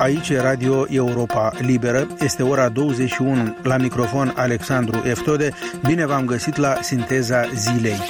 Aici e Radio Europa Liberă, este ora 21, la microfon Alexandru Eftode. Bine v-am găsit la Sinteza Zilei.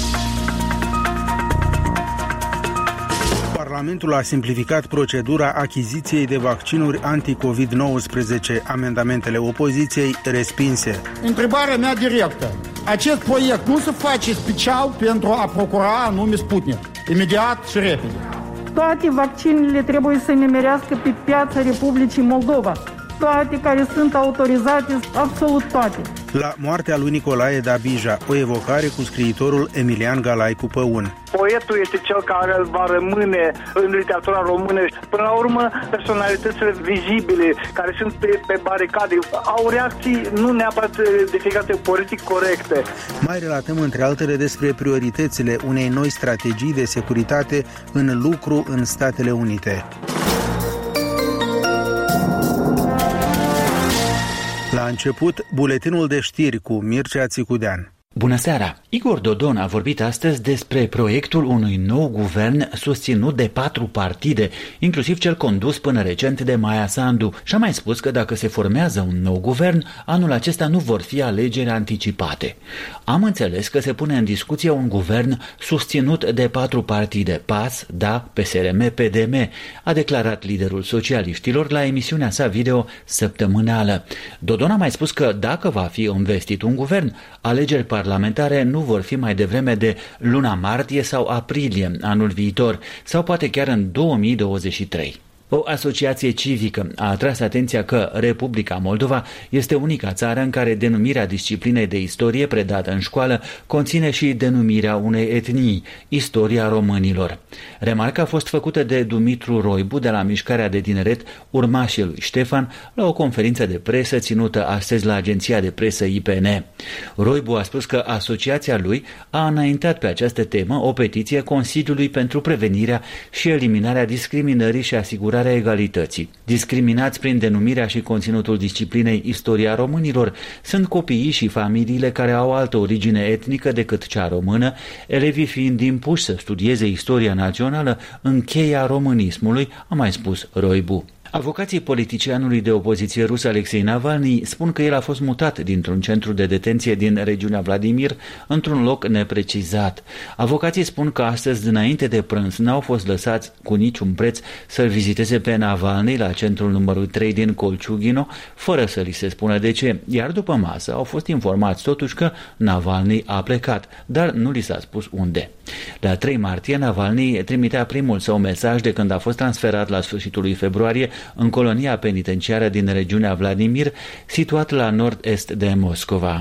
Parlamentul a simplificat procedura achiziției de vaccinuri anti-COVID-19, amendamentele opoziției respinse. Întrebarea mea directă. Acest proiect nu se face special pentru a procura anume Sputnik, imediat și repede. Toate vaccinurile trebuie să nimerească pe piața Republicii Moldova. Toate care sunt autorizate, absolut toate. La moartea lui Nicolae Dabija, o evocare cu scriitorul Emilian Galaicu Păun. Poetul este cel care va rămâne în literatura română. Până la urmă, personalitățile vizibile care sunt pe baricade au reacții nu neapărat de fiecare dată politic corecte. Mai relatăm între altele despre prioritățile unei noi strategii de securitate în lucru în Statele Unite. La început, buletinul de știri cu Mircea Țicudean. Bună seara! Igor Dodon a vorbit astăzi despre proiectul unui nou guvern susținut de 4 partide, inclusiv cel condus până recent de Maia Sandu, și a mai spus că dacă se formează un nou guvern, anul acesta nu vor fi alegeri anticipate. Am înțeles că se pune în discuție un guvern susținut de 4 partide, PAS, DA, PSRM, PDM, a declarat liderul socialiștilor la emisiunea sa video săptămânală. Dodon a mai spus că dacă va fi investit un guvern, alegeri parlamentare nu vor fi mai devreme de luna martie sau aprilie anul viitor, sau poate chiar în 2023. O asociație civică a atras atenția că Republica Moldova este unica țară în care denumirea disciplinei de istorie predată în școală conține și denumirea unei etnii, istoria românilor. Remarca a fost făcută de Dumitru Roibu de la Mișcarea de Tineret, urmașii lui Ștefan, la o conferință de presă ținută astăzi la agenția de presă IPN. Roibu a spus că asociația lui a înaintat pe această temă o petiție Consiliului pentru prevenirea și eliminarea discriminării și asigurarea egalității. Discriminați prin denumirea și conținutul disciplinei Istoria românilor sunt copiii și familiile care au altă origine etnică decât cea română, elevii fiind impuși să studieze istoria națională în cheia românismului, a mai spus Roibu. Avocații politicianului de opoziție rus Alexei Navalny spun că el a fost mutat dintr-un centru de detenție din regiunea Vladimir într-un loc neprecizat. Avocații spun că astăzi, înainte de prânz, n-au fost lăsați cu niciun preț să-l viziteze pe Navalny la centrul numărul 3 din Colciugino, fără să li se spună de ce, iar după masă au fost informați totuși că Navalny a plecat, dar nu li s-a spus unde. La 3 martie, Navalny trimitea primul său mesaj de când a fost transferat la sfârșitul lui februarie în colonia penitenciară din regiunea Vladimir, situat la nord-est de Moscova.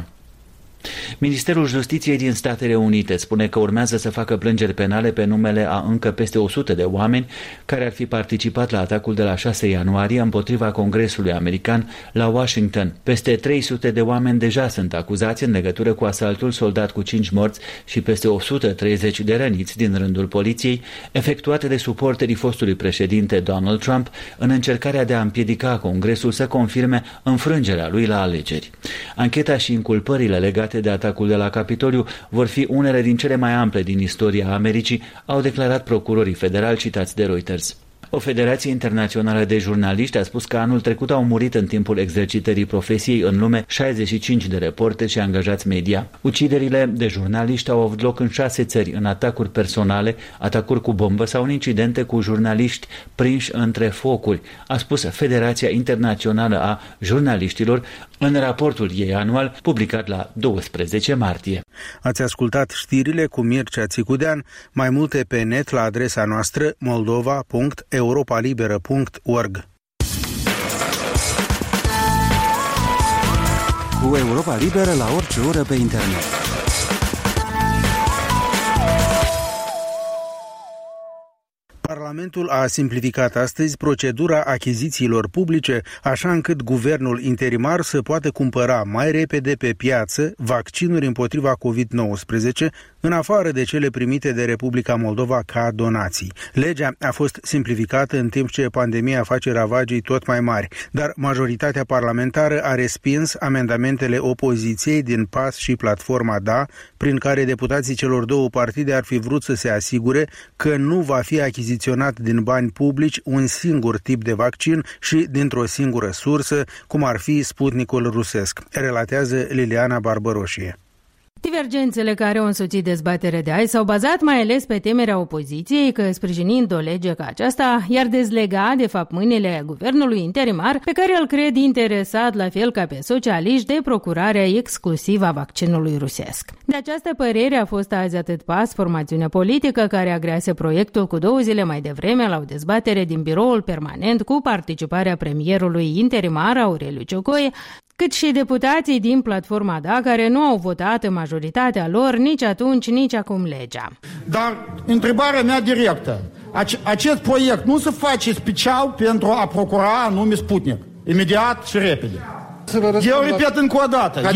Ministerul Justiției din Statele Unite spune că urmează să facă plângeri penale pe numele a încă peste 100 de oameni care ar fi participat la atacul de la 6 ianuarie împotriva Congresului American la Washington. Peste 300 de oameni deja sunt acuzați în legătură cu asaltul soldat cu 5 morți și peste 130 de răniți din rândul poliției, efectuate de suporterii fostului președinte Donald Trump în încercarea de a împiedica Congresul să confirme înfrângerea lui la alegeri. Ancheta și inculpările legate de atacul de la Capitoliu vor fi unele din cele mai ample din istoria Americii, au declarat procurorii federali citați de Reuters. O federație internațională de jurnaliști a spus că anul trecut au murit în timpul exercitării profesiei în lume 65 de reporteri și angajați media. Uciderile de jurnaliști au avut loc în 6 țări, în atacuri personale, atacuri cu bombă sau în incidente cu jurnaliști prinși între focuri, a spus Federația Internațională a Jurnaliștilor în raportul ei anual publicat la 12 martie. Ați ascultat știrile cu Mircea Țicudean, mai multe pe net la adresa noastră moldova.europalibera.org. Cu Europa Liberă la orice oră pe internet. Parlamentul a simplificat astăzi procedura achizițiilor publice, așa încât guvernul interimar să poată cumpăra mai repede pe piață vaccinuri împotriva COVID-19, în afară de cele primite de Republica Moldova ca donații. Legea a fost simplificată în timp ce pandemia face ravagii tot mai mari, dar majoritatea parlamentară a respins amendamentele opoziției din PAS și Platforma DA, prin care deputații celor două partide ar fi vrut să se asigure că nu va fi achiziționat achiziționat din bani publici un singur tip de vaccin și dintr-o singură sursă, cum ar fi Sputnicul rusesc, relatează Liliana Barbăroșie. Divergențele care au însoțit dezbaterea de azi s-au bazat mai ales pe temerea opoziției că, sprijinind o lege ca aceasta, i-ar dezlega, de fapt, mâinile guvernului interimar, pe care îl cred interesat, la fel ca pe socialiști, de procurarea exclusivă a vaccinului rusesc. De această părere a fost azi atât PAS, formațiunea politică care agrease proiectul cu 2 zile mai devreme la o dezbatere din biroul permanent cu participarea premierului interimar Aureliu Ciocoi, cât și deputații din platforma DA, care nu au votat în majoritatea lor nici atunci, nici acum legea. Dar întrebarea mea directă, acest proiect nu se face special pentru a procura anume Sputnik, imediat și repede. Eu repet încă o dată,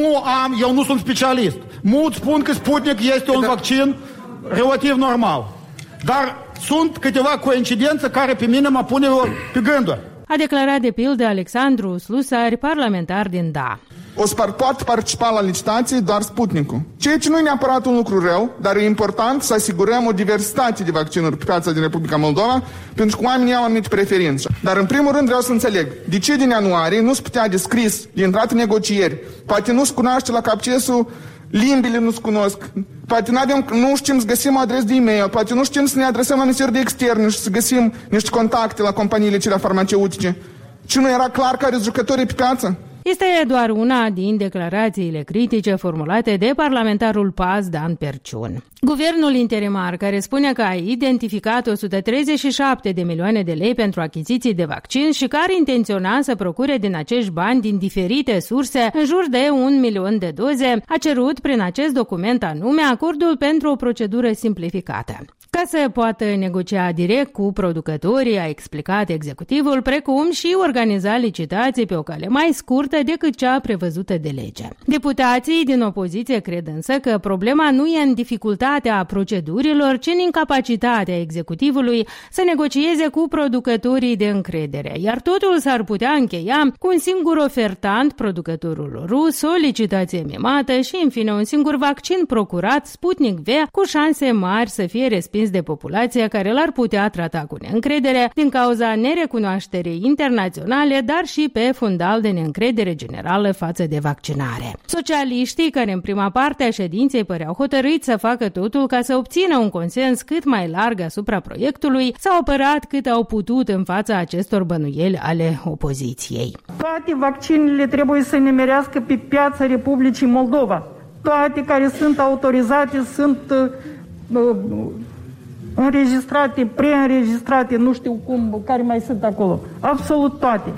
eu nu sunt specialist. Mulți spun că Sputnik este un vaccin relativ normal, dar sunt câteva coincidențe care pe mine mă pune pe gânduri. A declarat de pildă Alexandru Slusari, parlamentar din DA. Poate participa la licitații doar Sputnikul. Ceea ce nu e neapărat un lucru rău, dar e important să asigurăm o diversitate de vaccinuri pe piața din Republica Moldova, pentru că oamenii au anumite preferințe. Dar în primul rând vreau să înțeleg, de ce din ianuarie nu se putea descris de intrat în negocieri, poate nu se cunoaște la accesul, limbile nu se cunosc, poate nu știm să găsim o adresă de e-mail, poate nu știm să ne adresăm la Ministerul de Externe și să găsim niște contacte la companiile cele farmaceutice. Și nu era clar care sunt jucătorii pe piață? Este doar una din declarațiile critice formulate de parlamentarul PAS Dan Perciun. Guvernul interimar, care spune că a identificat 137 de milioane de lei pentru achiziții de vaccin și care intenționa să procure din acești bani din diferite surse în jur de 1 milion de doze, a cerut prin acest document anume acordul pentru o procedură simplificată. Ca să poată negocia direct cu producătorii, a explicat executivul, precum și organiza licitații pe o cale mai scurtă decât cea prevăzută de lege. Deputații din opoziție cred însă că problema nu e în dificultatea procedurilor, ci în incapacitatea executivului să negocieze cu producătorii de încredere, iar totul s-ar putea încheia cu un singur ofertant, producătorul rus, o licitație mimată și, în fine, un singur vaccin procurat, Sputnik V, cu șanse mari să fie respins de populația care l-ar putea trata cu neîncredere din cauza nerecunoașterii internaționale, dar și pe fundal de neîncredere generală față de vaccinare. Socialiștii, care în prima parte a ședinței păreau hotărâți să facă totul ca să obțină un consens cât mai larg asupra proiectului, s-au apărat cât au putut în fața acestor bănuieli ale opoziției. Toate vaccinurile trebuie să nimerească pe piața Republicii Moldova. Toate care sunt autorizate sunt înregistrate, preînregistrate, nu știu cum, care mai sunt acolo. Absolut toate.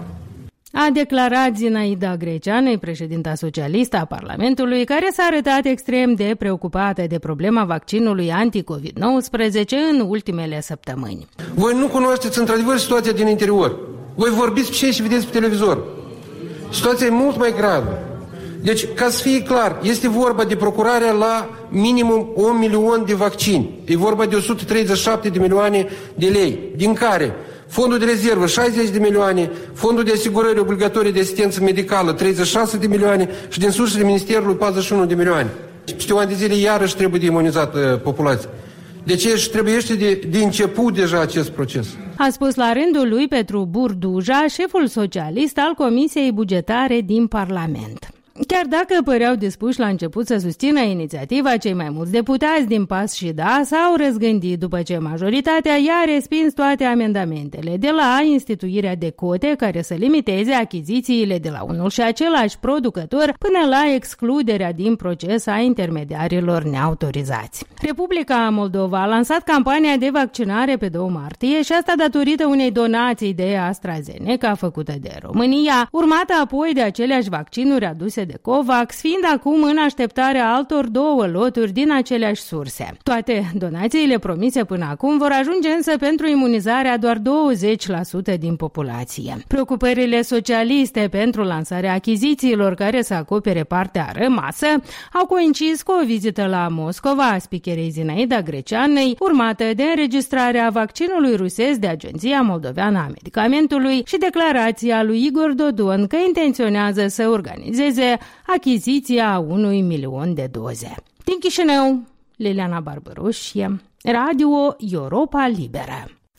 A declarat Zinaida Greceanu, președinta socialistă a Parlamentului, care s-a arătat extrem de preocupată de problema vaccinului anti-COVID-19 în ultimele săptămâni. Voi nu cunoașteți într-adevăr situația din interior. Voi vorbiți pe ce și vedeți pe televizor. Situația e mult mai gravă. Deci, ca să fie clar, este vorba de procurarea la minimum 1 milion de vaccini. E vorba de 137 de milioane de lei, din care fondul de rezervă 60 de milioane, fondul de asigurări obligatorii de asistență medicală 36 de milioane și din sursele Ministerului 41 de milioane. Peste un an de zile iarăși trebuie de imunizată populația. Deci trebuiește de început deja acest proces. A spus la rândul lui Petru Burduja, șeful socialist al Comisiei Bugetare din Parlament. Chiar dacă păreau dispuși la început să susțină inițiativa, cei mai mulți deputați din PAS și DA s-au răzgândit după ce majoritatea i-a respins toate amendamentele, de la instituirea de cote care să limiteze achizițiile de la unul și același producător, până la excluderea din proces a intermediarilor neautorizați. Republica Moldova a lansat campania de vaccinare pe 2 martie și asta datorită unei donații de AstraZeneca făcută de România, urmată apoi de aceleași vaccinuri aduse de COVAX, fiind acum în așteptarea altor 2 loturi din aceleași surse. Toate donațiile promise până acum vor ajunge însă pentru imunizarea doar 20% din populație. Preocupările socialiste pentru lansarea achizițiilor care să acopere partea rămasă au coincis cu o vizită la Moscova a speakerei Zinaida Greceanei, urmată de înregistrarea vaccinului rusesc de Agenția Moldoveană a Medicamentului și declarația lui Igor Dodon că intenționează să organizeze achiziția 1 milion de doze. Din Chișinău, Liliana Barbăroșie, Radio Europa Liberă.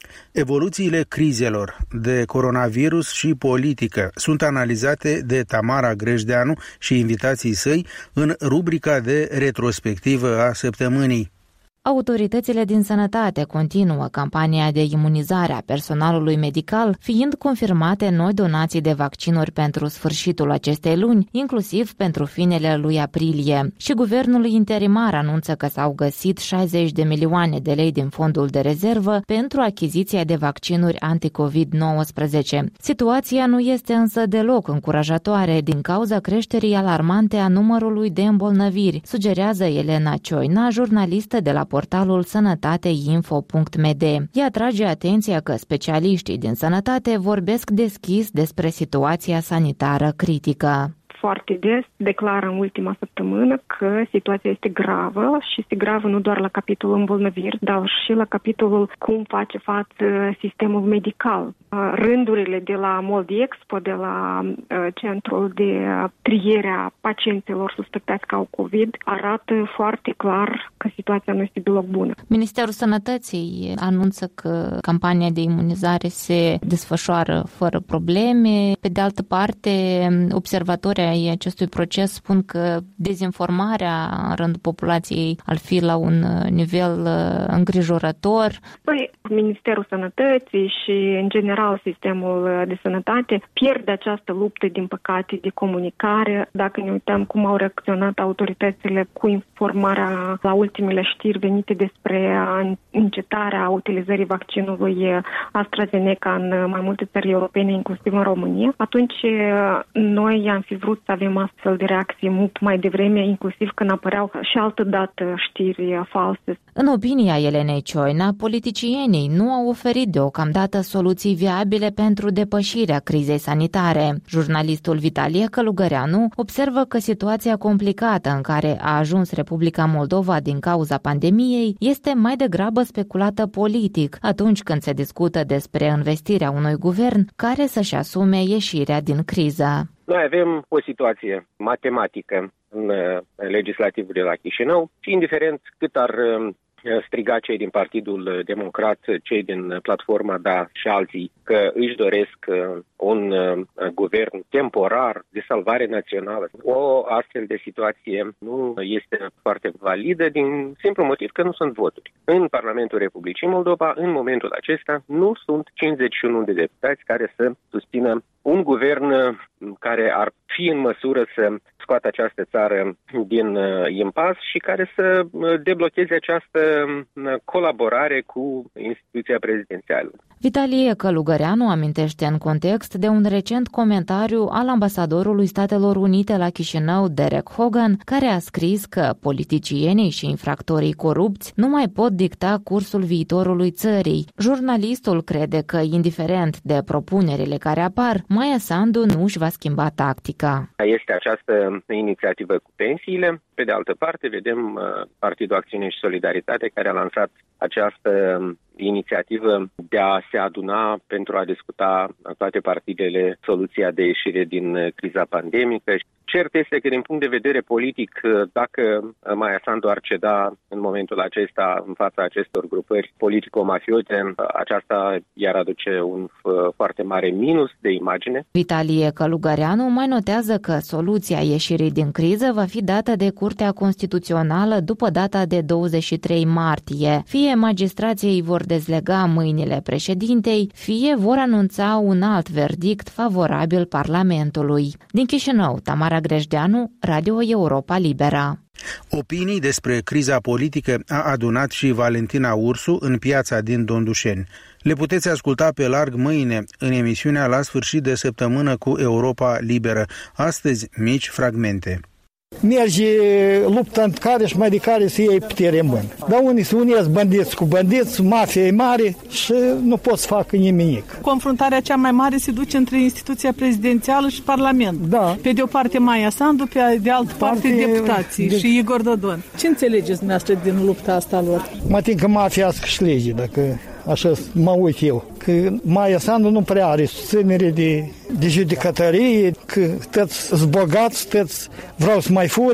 Evoluțiile crizelor de coronavirus și politică sunt analizate de Tamara Grejdeanu și invitații săi în rubrica de retrospectivă a săptămânii. Autoritățile din sănătate continuă campania de imunizare a personalului medical, fiind confirmate noi donații de vaccinuri pentru sfârșitul acestei luni, inclusiv pentru finele lui aprilie. Și guvernul interimar anunță că s-au găsit 60 de milioane de lei din fondul de rezervă pentru achiziția de vaccinuri anti-COVID-19. Situația nu este însă deloc încurajatoare din cauza creșterii alarmante a numărului de îmbolnăviri, sugerează Elena Cioina, jurnalistă de la portalul sănătateinfo.md. Ea trage atenția că specialiștii din sănătate vorbesc deschis despre situația sanitară critică. Foarte des declară în ultima săptămână că situația este gravă și este gravă nu doar la capitolul îmbolnăviri, dar și la capitolul cum face față sistemul medical. Rândurile de la MolDexpo, de la centrul de triere a pacienților suspectați că au COVID, arată foarte clar că situația nu este deloc bună. Ministerul Sănătății anunță că campania de imunizare se desfășoară fără probleme. Pe de altă parte, observatorii ai acestui proces spun că dezinformarea în rândul populației ar fi la un nivel îngrijorător. Ministerul Sănătății și, în general, sistemul de sănătate pierde această luptă, din păcate, de comunicare. Dacă ne uităm cum au reacționat autoritățile cu informarea la ultimele știri venite despre încetarea utilizării vaccinului AstraZeneca în mai multe țări europene, inclusiv în România, atunci noi am fi vrut să avem astfel de reacții mult mai devreme, inclusiv când apăreau și altădată știri false. În opinia Elenei Cioina, politicienii nu au oferit deocamdată soluții viabile pentru depășirea crizei sanitare. Jurnalistul Vitalie Călugăreanu observă că situația complicată în care a ajuns Republica Moldova din cauza pandemiei este mai degrabă speculată politic atunci când se discută despre investirea unui guvern care să-și asume ieșirea din criză. Noi avem o situație matematică în legislativul de la Chișinău și indiferent cât ar striga cei din Partidul Democrat, cei din Platforma DA și alții că își doresc un guvern temporar de salvare națională. O astfel de situație nu este foarte validă din simplu motiv că nu sunt voturi. În Parlamentul Republicii Moldova, în momentul acesta, nu sunt 51 de deputați care să susțină un guvern care ar fi în măsură să scoată această țară din impas și care să deblocheze această colaborare cu instituția prezidențială. Vitalie Călugăreanu amintește în context de un recent comentariu al ambasadorului Statelor Unite la Chișinău, Derek Hogan, care a scris că politicienii și infractorii corupți nu mai pot dicta cursul viitorului țării. Jurnalistul crede că, indiferent de propunerile care apar, Maia Sandu nu își va schimba tactica. Este această inițiativă cu pensiile. Pe de altă parte, vedem Partidul Acțiune și Solidaritate, care a lansat această inițiativă de a se aduna pentru a discuta toate partidele soluția de ieșire din criza pandemică. Cert este că din punct de vedere politic, dacă Maia Sandu ar ceda în momentul acesta în fața acestor grupări politico-mafiote, aceasta i-ar aduce un foarte mare minus de imagine. Vitalie Călugăreanu mai notează că soluția ieșirii din criză va fi dată de Curtea Constituțională după data de 23 martie. Fie magistrații îi vor dezlega mâinile președintei, fie vor anunța un alt verdict favorabil Parlamentului. Din Chișinău, Tamara Grejdeanu, Radio Europa Libera. Opinii despre criza politică a adunat și Valentina Ursu în piața din Dondușeni. Le puteți asculta pe larg mâine în emisiunea La sfârșit de săptămână cu Europa Liberă. Astăzi, mici fragmente. Merge luptă în care și mai de care să iei putere în mână. Dar unii se unesc bandiți cu bandiți, mafia e mare și nu pot să facă nimic. Confruntarea cea mai mare se duce între instituția prezidențială și Parlament. Da. Pe de o parte Maia Sandu, pe de altă parte deputații și Igor Dodon. Ce înțelegeți dumneavoastră din lupta asta lor? Mă tin că mafia să câștige, dacă așa mă uit eu. Că Maia Sandu nu prea are susținere de judecătărie, că toți sunt bogați, toți vreau să mai fure.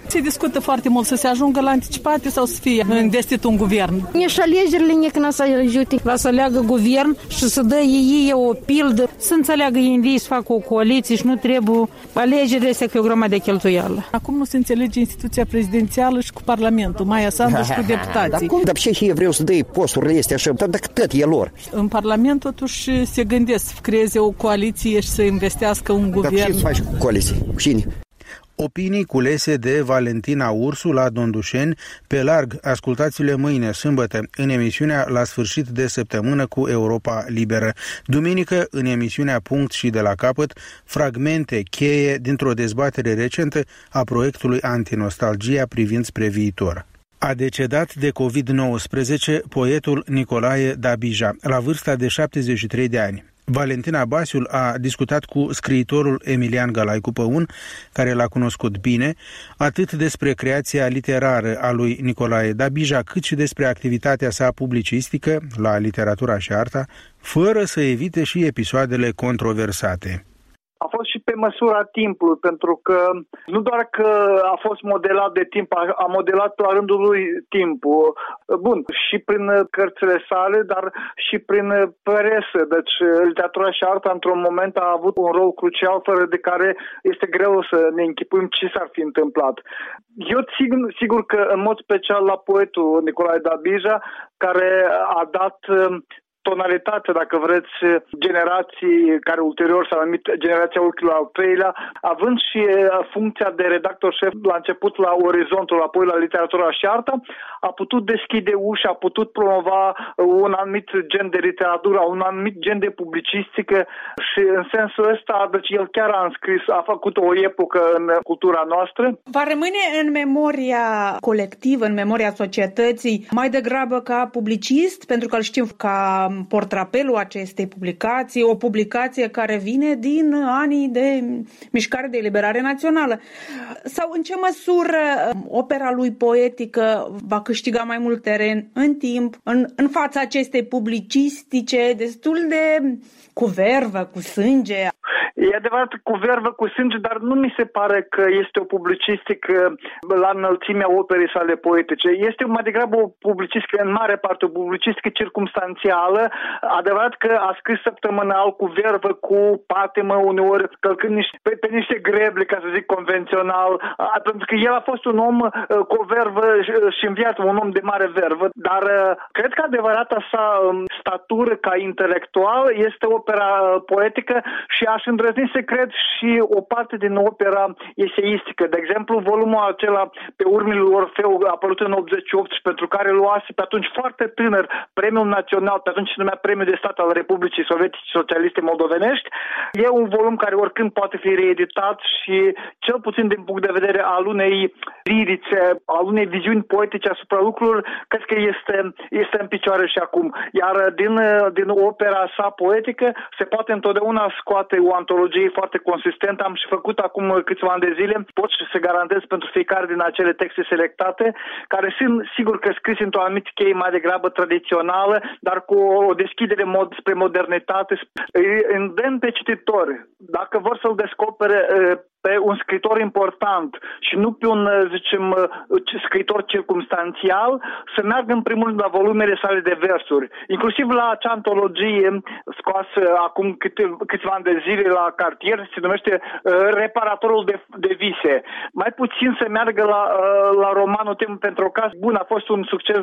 Se discută foarte mult să se ajungă la anticipate sau să fie investit un guvern. Nici alegerile nici n-a să ajute. La să aleagă guvern și să dă ei o pildă. Să înțeleagă ei să facă o coaliție și nu trebuie alegerile să fie o grămadă de cheltuială. Acum nu se înțelege instituția prezidențială și cu Parlamentul, Maia Sandu și cu deputații. Dar cum? Dar ce vreau să dai posturile astea așa? Dar cât e lor? În Parlament totuși se gândesc să creeze o coaliție și să investească un guvern. Dar ce faci cu coaliție? Cu cine? Opinii culese de Valentina Ursu la Dondușeni, pe larg, ascultați-le mâine, sâmbătă, în emisiunea La sfârșit de săptămână cu Europa Liberă. Duminică, în emisiunea Punct și de la capăt, fragmente cheie dintr-o dezbatere recentă a proiectului Antinostalgia privind spre viitor. A decedat de COVID-19 poetul Nicolae Dabija, la vârsta de 73 de ani. Valentina Basiul a discutat cu scriitorul Emilian Galaicu Păun, care l-a cunoscut bine, atât despre creația literară a lui Nicolae Dabija, cât și despre activitatea sa publicistică la Literatura și Arta, fără să evite și episoadele controversate. A fost și pe măsura timpului, pentru că nu doar că a fost modelat de timp, a modelat la rândul lui timpul. Bun, și prin cărțile sale, dar și prin presă. Deci literatura și arta într-un moment a avut un rol crucial, fără de care este greu să ne închipuim ce s-ar fi întâmplat. Eu sigur că în mod special la poetul Nicolae Dabija, care a dat tonalitate, dacă vreți, generații care ulterior s-au numit generația ochiului al treilea, având și funcția de redactor șef la început la Orizontul, apoi la Literatura și Arta, a putut deschide uși, a putut promova un anumit gen de literatură, un anumit gen de publicistică și în sensul ăsta, deci el chiar a înscris, a făcut o epocă în cultura noastră. Va rămâne în memoria colectivă, în memoria societății, mai degrabă ca publicist, pentru că îl știm ca portrapelul acestei publicații, o publicație care vine din anii de mișcare de eliberare națională. Sau în ce măsură opera lui poetică va câștiga mai mult teren în timp, în fața acestei publicistice destul de cu vervă, cu sânge? E adevărat, cu vervă, cu sânge, dar nu mi se pare că este o publicistică la înălțimea operei sale poetice. Este mai degrabă o publicistică, în mare parte, o publicistică circumstanțială. Adevărat că a scris săptămânal, cu vervă, cu patimă, uneori călcând pe niște greble, ca să zic convențional, pentru că el a fost un om cu o vervă și în viață, un om de mare vervă, dar cred că adevărata sa statură ca intelectual este opera poetică și aș îndrăzni să cred și o parte din opera eseistică. De exemplu, volumul acela Pe urmile lui Orfeu, apărut în 88 și pentru care luase pe atunci foarte tânăr Premiul Național, pe atunci se numea Premiul de Stat al Republicii Sovietice Socialiste Moldovenești. E un volum care oricând poate fi reeditat și cel puțin din punct de vedere al unei lirice, al unei viziuni poetice asupra lucrurilor, cred că este în picioare și acum. Iar din opera sa poetică se poate întotdeauna scoate o antologie foarte consistentă. Am și făcut acum câțiva ani de zile. Pot să garantez pentru fiecare din acele texte selectate, care sunt, sigur că scrise într-o anumită cheie mai degrabă tradițională, dar cu o deschidere spre modernitate. Îndemn pe cititori, dacă vor să-l descopere pe un scriitor important și nu pe un, zicem, scriitor circumstanțial, să meargă în primul rând la volumele sale de versuri. Inclusiv la acea antologie scoasă acum câțiva ani de zile la Cartier, se numește Reparatorul de vise. Mai puțin să meargă la romanul Temă pentru o casă. Bun, a fost un succes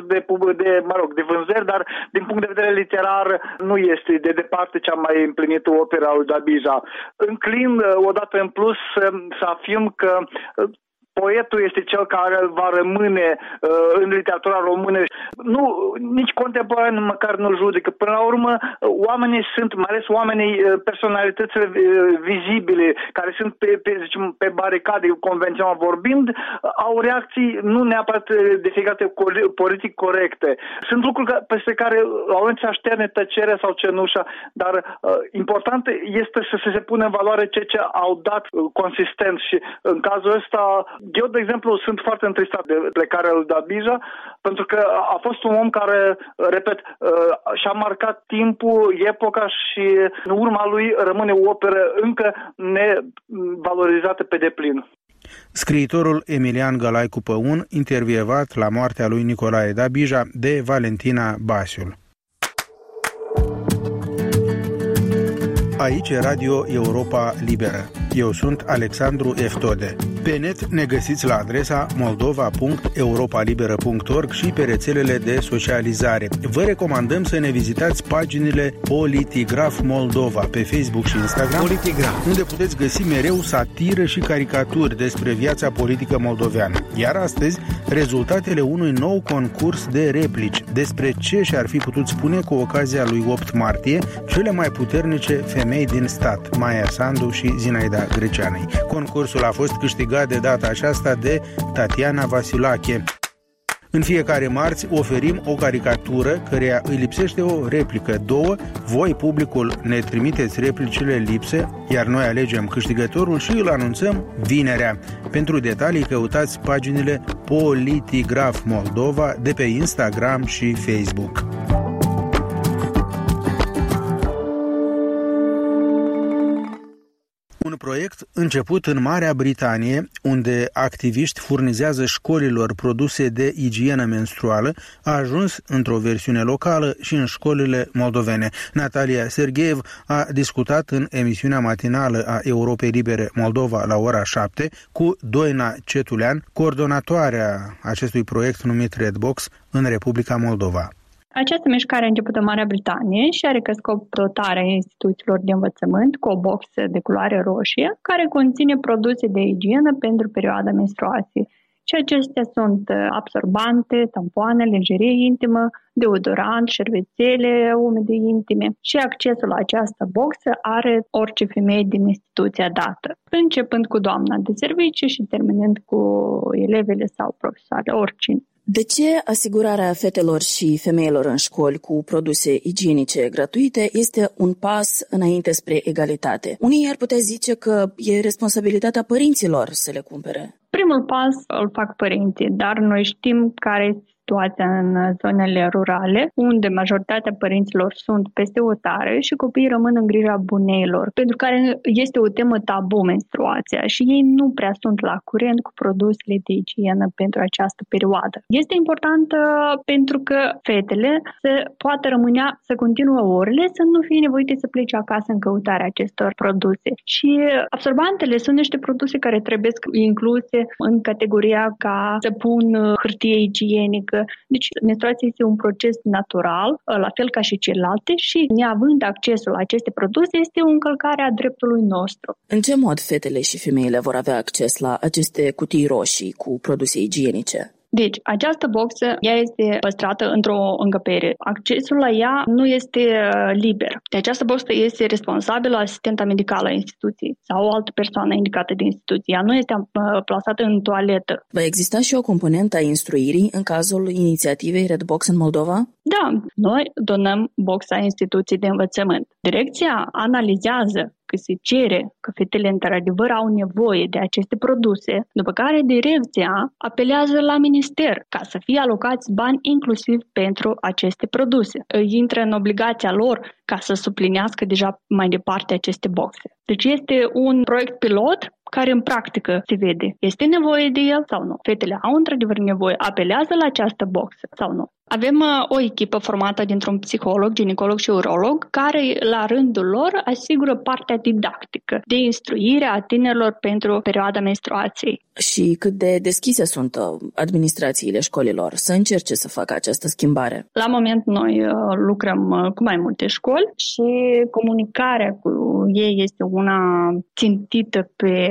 de vânzări, dar din punct de vedere literar nu este de departe cea mai împlinită opera lui Dabija. Înclin odată în plus să afirm că poetul este cel care va rămâne în literatura română. Nu, nici contemporan măcar nu-l judecă. Până la urmă, oamenii sunt, mai ales oamenii, personalitățile vizibile, care sunt pe baricade, convențional vorbind, au reacții nu neapărat de fiecare politic corecte. Sunt lucruri peste care la un se așterne tăcerea sau cenușa, dar important este să se pună în valoare ceea ce au dat consistent și în cazul ăsta eu, de exemplu, sunt foarte întristat de plecarea lui Dabija, pentru că a fost un om care, repet, și-a marcat timpul, epoca și în urma lui rămâne o operă încă nevalorizată pe deplin. Scriitorul Emilian Gălaicu Păun, intervievat la moartea lui Nicolae Dabija de Valentina Basiul. Aici e Radio Europa Liberă. Eu sunt Alexandru Eftode. Pe net ne găsiți la adresa moldova.europalibera.org și pe rețelele de socializare. Vă recomandăm să ne vizitați paginile Politigraf Moldova pe Facebook și Instagram, unde puteți găsi mereu satiră și caricaturi despre viața politică moldoveană. Iar astăzi, rezultatele unui nou concurs de replici despre ce și-ar fi putut spune cu ocazia lui 8 martie cele mai puternice femei din stat, Maia Sandu și Zinaida Greceanei. Concursul a fost câștigat de data aceasta de Tatiana Vasilache. În fiecare marți oferim o caricatură căreia îi lipsește o replică, 2. Voi, publicul, ne trimiteți replicile lipse, iar noi alegem câștigătorul și îl anunțăm vinerea. Pentru detalii căutați paginile Politigraf Moldova de pe Instagram și Facebook. Un proiect început în Marea Britanie, unde activiști furnizează școlilor produse de igienă menstruală, a ajuns într-o versiune locală și în școlile moldovene. Natalia Sergeev a discutat în emisiunea matinală a Europei Libere Moldova la ora 7 cu Doina Cetulean, coordonatoarea acestui proiect numit Redbox în Republica Moldova. Această mișcare a început în Marea Britanie și are ca scop dotarea instituțiilor de învățământ cu o boxă de culoare roșie care conține produse de igienă pentru perioada menstruației. Și acestea sunt absorbante, tampoane, lingerie intimă, deodorant, șervețele umede intime. Și accesul la această boxă are orice femeie din instituția dată, începând cu doamna de servicii și terminând cu elevele sau profesoare, oricine. De ce asigurarea fetelor și femeilor în școli cu produse igienice gratuite este un pas înainte spre egalitate? Unii ar putea zice că e responsabilitatea părinților să le cumpere. Primul pas îl fac părinții, dar noi știm care este situația în zonele rurale, unde majoritatea părinților sunt peste hotare și copiii rămân în grija buneilor, pentru care este o temă tabu menstruația și ei nu prea sunt la curent cu produsele de igienă pentru această perioadă. Este important pentru că fetele să poată rămânea să continuă orele, să nu fie nevoite să plece acasă în căutarea acestor produse. Și absorbantele sunt niște produse care trebuie incluse în categoria ca săpun, hârtie igienică. Deci menstruația este un proces natural, la fel ca și celelalte, și neavând accesul la aceste produse este o încălcare a dreptului nostru. În ce mod fetele și femeile vor avea acces la aceste cutii roșii cu produse igienice? Deci, această boxă, ea este păstrată într-o încăpere. Accesul la ea nu este liber. De această boxă este responsabilă asistenta medicală a instituției sau o altă persoană indicată de instituție. Ea nu este plasată în toaletă. Va exista și o componentă a instruirii în cazul inițiativei Redbox în Moldova? Da, noi donăm boxa instituției de învățământ. Direcția analizează că se cere că fetele într-adevăr au nevoie de aceste produse, după care direcția apelează la minister ca să fie alocați bani inclusiv pentru aceste produse. Intră în obligația lor ca să suplinească deja mai departe aceste boxe. Deci este un proiect pilot care în practică se vede. Este nevoie de el sau nu? Fetele au într-adevăr nevoie, apelează la această boxă sau nu? Avem o echipă formată dintr-un psiholog, ginecolog și urolog, care la rândul lor asigură partea didactică de instruire a tinerilor pentru perioada menstruației. Și cât de deschise sunt administrațiile școlilor să încerce să facă această schimbare? La moment noi lucrăm cu mai multe școli și comunicarea cu ei este una țintită pe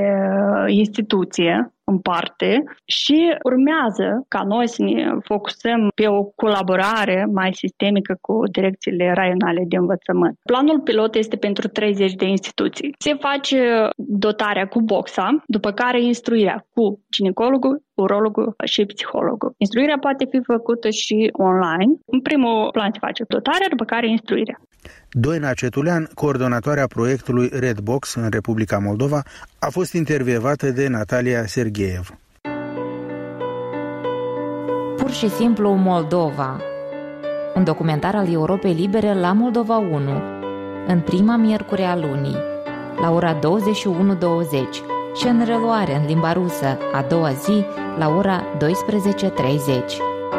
instituție în parte și urmează ca noi să ne focusăm pe o colaborare mai sistemică cu direcțiile raionale de învățământ. Planul pilot este pentru 30 de instituții. Se face dotarea cu boxa, după care instruirea cu ginecologul, urologul și psihologul. Instruirea poate fi făcută și online. În primul plan se face dotarea, după care instruirea. Doina Cetulean, coordonatoarea proiectului Redbox în Republica Moldova, a fost intervievată de Natalia Sergeev. Pur și simplu Moldova. Un documentar al Europei Libere la Moldova 1, în prima miercuri a lunii, la ora 21:20, și în reluare în limba rusă a doua zi la ora 12:30.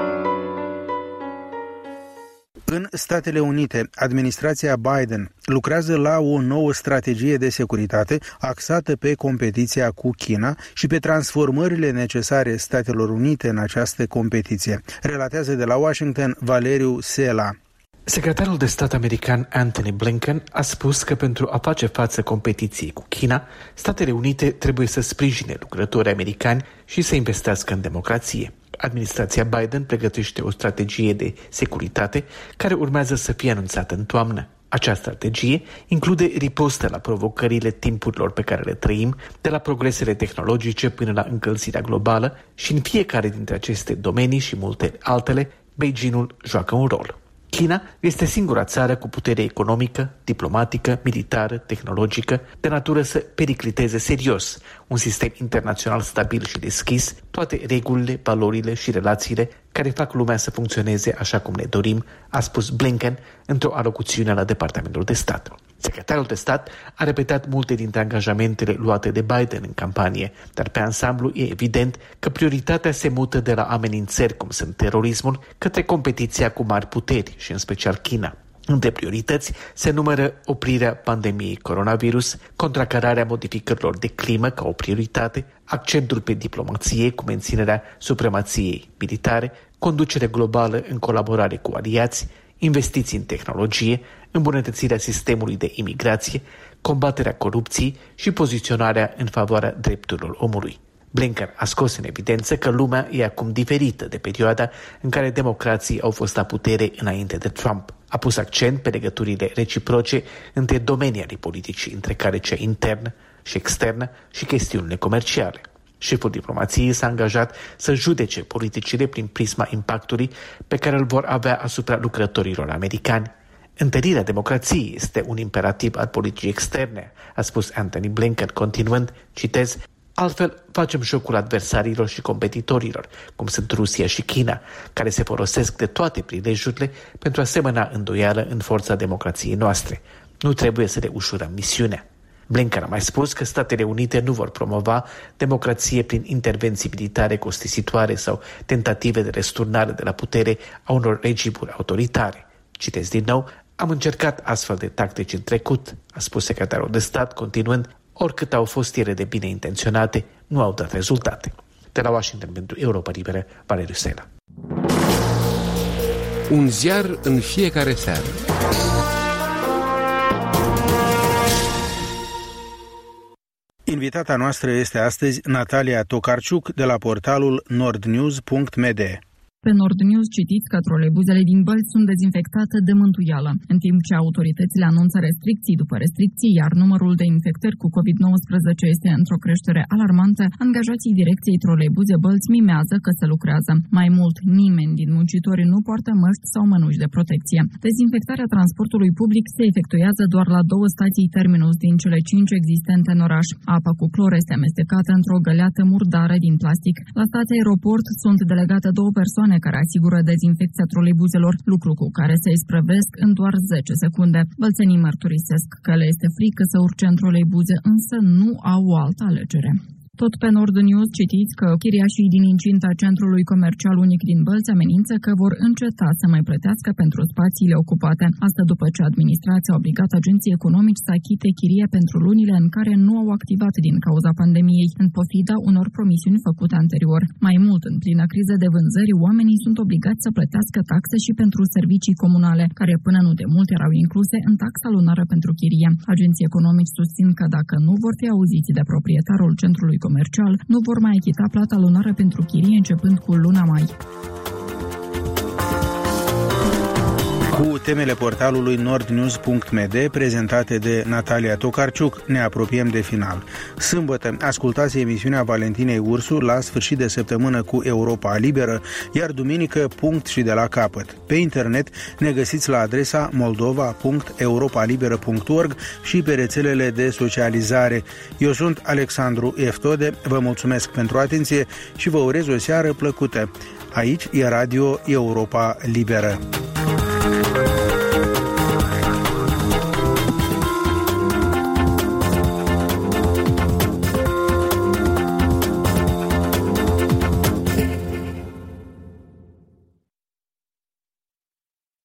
În Statele Unite, administrația Biden lucrează la o nouă strategie de securitate axată pe competiția cu China și pe transformările necesare Statelor Unite în această competiție. Relatează de la Washington Valeriu Sela. Secretarul de stat american Antony Blinken a spus că pentru a face față competiției cu China, Statele Unite trebuie să sprijine lucrătorii americani și să investească în democrație. Administrația Biden pregătește o strategie de securitate care urmează să fie anunțată în toamnă. Această strategie include riposte la provocările timpurilor pe care le trăim, de la progresele tehnologice până la încălzirea globală, și în fiecare dintre aceste domenii și multe altele, Beijingul joacă un rol. China este singura țară cu putere economică, diplomatică, militară, tehnologică, de natură să pericliteze serios un sistem internațional stabil și deschis, toate regulile, valorile și relațiile care fac lumea să funcționeze așa cum ne dorim, a spus Blinken într-o alocuțiune la Departamentul de Stat. Secretarul de stat a repetat multe dintre angajamentele luate de Biden în campanie, dar pe ansamblu e evident că prioritatea se mută de la amenințări cum sunt terorismul către competiția cu mari puteri și în special China. Între priorități se numără oprirea pandemiei coronavirus, contracararea modificărilor de climă ca o prioritate, accentul pe diplomație cu menținerea supremației militare, conducere globală în colaborare cu aliați, investiții în tehnologie, îmbunătățirea sistemului de imigrație, combaterea corupției și poziționarea în favoarea drepturilor omului. Blinken a scos în evidență că lumea e acum diferită de perioada în care democrații au fost la putere înainte de Trump. A pus accent pe legăturile reciproce între domenii ale politicii, între care cea internă și externă și chestiunile comerciale. Șeful diplomației s-a angajat să judece politicile prin prisma impactului pe care îl vor avea asupra lucrătorilor americani. Întărirea democrației este un imperativ al politicii externe, a spus Antony Blinken, continuând, citez, altfel facem jocul adversarilor și competitorilor, cum sunt Rusia și China, care se folosesc de toate prilejurile pentru a semăna îndoială în forța democrației noastre. Nu trebuie să le ușurăm misiunea. Blinken a mai spus că Statele Unite nu vor promova democrație prin intervenții militare costisitoare sau tentative de răsturnare de la putere a unor regimuri autoritare. Citez din nou, am încercat astfel de tactici în trecut, a spus secretarul de stat, continuând, oricât au fost ele de bine intenționate, nu au dat rezultate. De la Washington pentru Europa Liberă, Valeriu Sela. Un ziar în fiecare seară. Invitata noastră este astăzi Natalia Tokarczuk de la portalul nordnews.md. Pe Nord News citiți că troleibuzele din Bălți sunt dezinfectate de mântuială, în timp ce autoritățile anunță restricții după restricții, iar numărul de infectări cu COVID-19 este într-o creștere alarmantă. Angajații direcției troleibuze Bălți mimează că se lucrează. Mai mult, nimeni din muncitori nu poartă măști sau mănuși de protecție. Dezinfectarea transportului public se efectuează doar la 2 stații terminus din cele 5 existente în oraș. Apa cu clor este amestecată într-o găleată murdară din plastic. La stația aeroport sunt delegate 2 persoane care asigură dezinfecția troleibuzelor, lucru cu care se isprăvesc în doar 10 secunde. Bălțenii mărturisesc că le este frică să urce în troleibuze, însă nu au o altă alegere. Tot pe Nord News citiți că chiriașii din incinta centrului comercial unic din Bălți amenință că vor înceta să mai plătească pentru spațiile ocupate. Asta după ce administrația a obligat agenții economici să achite chiria pentru lunile în care nu au activat din cauza pandemiei, în pofida unor promisiuni făcute anterior. Mai mult, în plină criză de vânzări, oamenii sunt obligați să plătească taxe și pentru servicii comunale, care până nu de mult erau incluse în taxa lunară pentru chirie. Agenții economici susțin că dacă nu vor fi auziți de proprietarul centrului comercial, nu vor mai achita plata lunară pentru chirie începând cu luna mai. Cu temele portalului nordnews.md prezentate de Natalia Tokarczuk, ne apropiem de final. Sâmbătă ascultați emisiunea Valentinei Ursu la sfârșit de săptămână cu Europa Liberă, iar duminică punct și de la capăt. Pe internet ne găsiți la adresa moldova.europalibera.org și pe rețelele de socializare. Eu sunt Alexandru Eftode, vă mulțumesc pentru atenție și vă urez o seară plăcută. Aici e Radio Europa Liberă.